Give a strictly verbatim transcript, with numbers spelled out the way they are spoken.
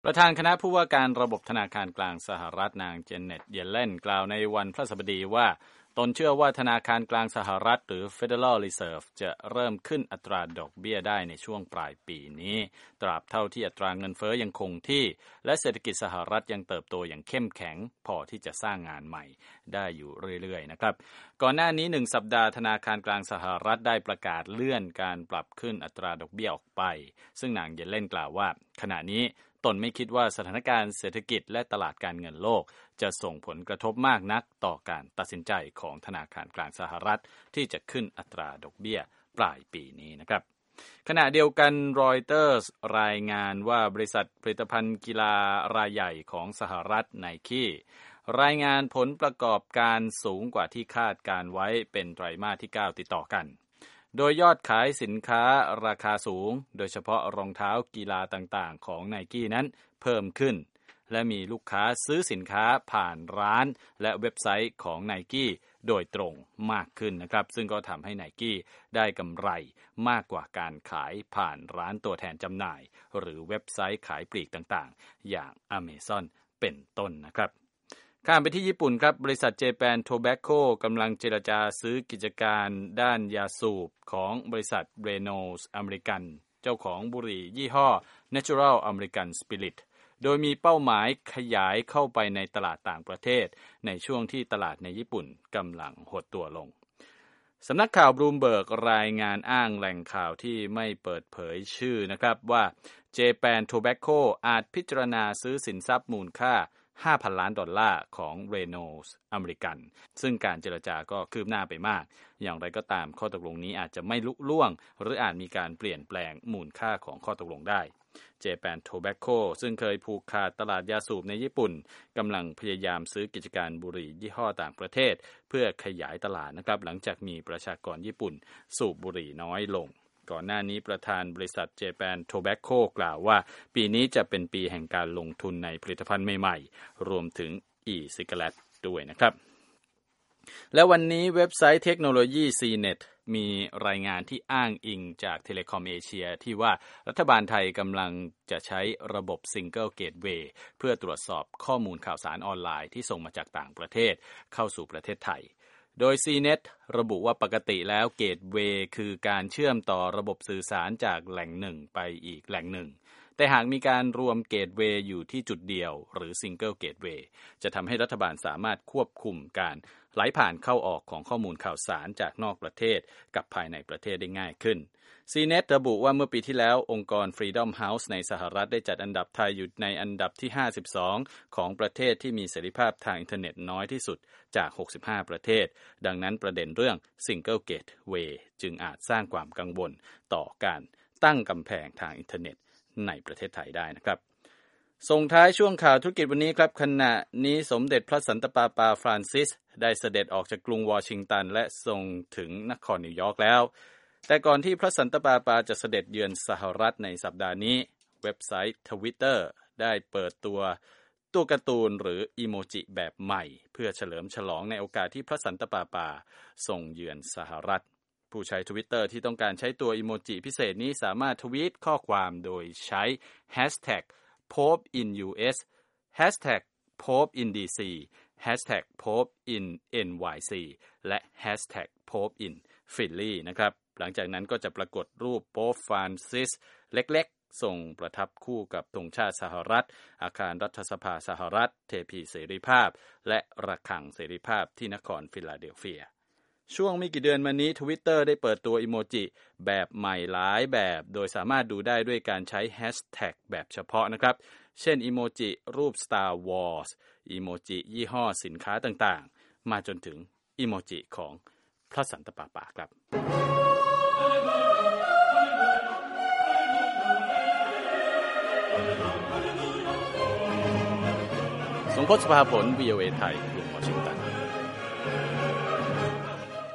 ประธานคณะผู้ว่าการระบบธนาคารกลางสหรัฐนางเจเน็ต เยเลนกล่าวในวันพฤหัสบดีว่าตนเชื่อว่าธนาคารกลางสหรัฐหรือ Federal Reserve จะเริ่มขึ้นอัตราดอกเบี้ยได้ในช่วงปลายปีนี้ตราบเท่าที่อัตราเงินเฟ้อยังคงที่และเศรษฐกิจสหรัฐยังเติบโตอย่างเข้มแข็งพอที่จะสร้างงานใหม่ได้อยู่เรื่อยๆนะครับก่อนหน้านี้หนึ่งสัปดาห์ธนาคารกลางสหรัฐได้ประกาศเลื่อนการปรับขึ้นอัตราดอกเบี้ยออกไปซึ่งนางเยเลนกล่าวว่าขณะนี้ตนไม่คิดว่าสถานการณ์เศรษฐกิจและตลาดการเงินโลกจะส่งผลกระทบมากนักต่อการตัดสินใจของธนาคารกลางสหรัฐที่จะขึ้นอัตราดอกเบี้ยปลายปีนี้นะครับขณะเดียวกันรอยเตอร์สรายงานว่าบริษัทผลิตภัณฑ์กีฬารายใหญ่ของสหรัฐไนกี้รายงานผลประกอบการสูงกว่าที่คาดการไว้เป็นไตรมาสที่เก้าติดต่อกันโดยยอดขายสินค้าราคาสูงโดยเฉพาะรองเท้ากีฬาต่างๆของ Nike นั้นเพิ่มขึ้นและมีลูกค้าซื้อสินค้าผ่านร้านและเว็บไซต์ของ Nike โดยตรงมากขึ้นนะครับซึ่งก็ทำให้ Nike ได้กำไรมากกว่าการขายผ่านร้านตัวแทนจำหน่ายหรือเว็บไซต์ขายปลีกต่างๆอย่าง Amazon เป็นต้นนะครับข้ามไปที่ญี่ปุ่นครับบริษัท Japan Tobacco กำลังเจรจาซื้อกิจการด้านยาสูบของบริษัท Reynolds American เจ้าของบุหรี่ยี่ห้อ Natural American Spirit โดยมีเป้าหมายขยายเข้าไปในตลาดต่างประเทศในช่วงที่ตลาดในญี่ปุ่นกำลังหดตัวลงสำนักข่าวบลูมเบิร์กรายงานอ้างแหล่งข่าวที่ไม่เปิดเผยชื่อนะครับว่า Japan Tobacco อาจพิจารณาซื้อสินทรัพย์มูลค่าห้าพัน ล้านดอลลาร์ของ Reynolds American ซึ่งการเจรจาก็คืบหน้าไปมากอย่างไรก็ตามข้อตกลงนี้อาจจะไม่ลุล่วงหรืออาจมีการเปลี่ยนแปลงมูลค่าของข้อตกลงได้ Japan Tobacco ซึ่งเคยผูกขาดตลาดยาสูบในญี่ปุ่นกำลังพยายามซื้อกิจการบุหรี่ยี่ห้อต่างประเทศเพื่อขยายตลาดนะครับหลังจากมีประชากรญี่ปุ่นสูบบุหรี่น้อยลงก่อนหน้านี้ประธานบริษัท Japan Tobacco กล่าวว่าปีนี้จะเป็นปีแห่งการลงทุนในผลิตภัณฑ์ใหม่ๆรวมถึง e-cigarette ด้วยนะครับและวันนี้เว็บไซต์เทคโนโลยี ซี เน็ต มีรายงานที่อ้างอิงจากเทเลคอมเอเชียที่ว่ารัฐบาลไทยกำลังจะใช้ระบบ Single Gateway เพื่อตรวจสอบข้อมูลข่าวสารออนไลน์ที่ส่งมาจากต่างประเทศเข้าสู่ประเทศไทยโดย ซี เน็ต ระบุว่าปกติแล้ว Gateway คือการเชื่อมต่อระบบสื่อสารจากแหล่งหนึ่งไปอีกแหล่งหนึ่งแต่หากมีการรวม Gateway อยู่ที่จุดเดียวหรือ Single Gateway จะทำให้รัฐบาลสามารถควบคุมการไหลผ่านเข้าออกของข้อมูลข่าวสารจากนอกประเทศกับภายในประเทศได้ง่ายขึ้น ซี เน็ต ระบุว่าเมื่อปีที่แล้วองค์กร Freedom House ในสหรัฐได้จัดอันดับไทยอยู่ในอันดับที่ห้าสิบสองของประเทศที่มีเสรีภาพทางอินเทอร์เน็ตน้อยที่สุดจากหกสิบห้าประเทศดังนั้นประเด็นเรื่อง Single Gateway จึงอาจสร้างความกังวลต่อการตั้งกำแพงทางอินเทอร์เน็ตในประเทศไทยได้นะครับส่งท้ายช่วงข่าวธุรกิจวันนี้ครับขณะนี้สมเด็จพระสันตะปาปาฟรานซิสได้เสด็จออกจากกรุงวอชิงตันและส่งถึงนครนิวยอร์กแล้วแต่ก่อนที่พระสันตะปาปาจะเสด็จเยือนสหรัฐในสัปดาห์นี้เว็บไซต์ Twitter ได้เปิดตัวตัวการ์ตูนหรืออีโมจิแบบใหม่เพื่อเฉลิมฉลองในโอกาสที่พระสันตะปาปาส่งเยือนสหรัฐผู้ใช้ Twitter ที่ต้องการใช้ตัวอีโมจิพิเศษนี้สามารถทวีตข้อความโดยใช้ Hashtag Pope in ยู เอส Hashtag Pope in ดี ซี Hashtag Pope in เอ็น วาย ซี และ Hashtag Pope in Philly นะครับหลังจากนั้นก็จะปรากฏรูปโป๊ปฟรานซิสเล็กๆทรงประทับคู่กับธงชาติสหรัฐอาคารรัฐสภาสหรัฐเทพีเสรีภาพและระฆังเสรีภาพที่นครฟิลาเดลเฟียช่วงไม่กี่เดือนมานี้ Twitter ได้เปิดตัวอีโมจิแบบใหม่หลายแบบโดยสามารถดูได้ด้วยการใช้แฮชแท็กแบบเฉพาะนะครับเช่นอีโมจิรูป Star Wars อีโมจิยี่ห้อสินค้าต่างๆมาจนถึงอีโมจิของพระสันตะปาปาครับสงพจน์ สุภาผล วี โอ เอ ไทย กรุงวอชิงตัน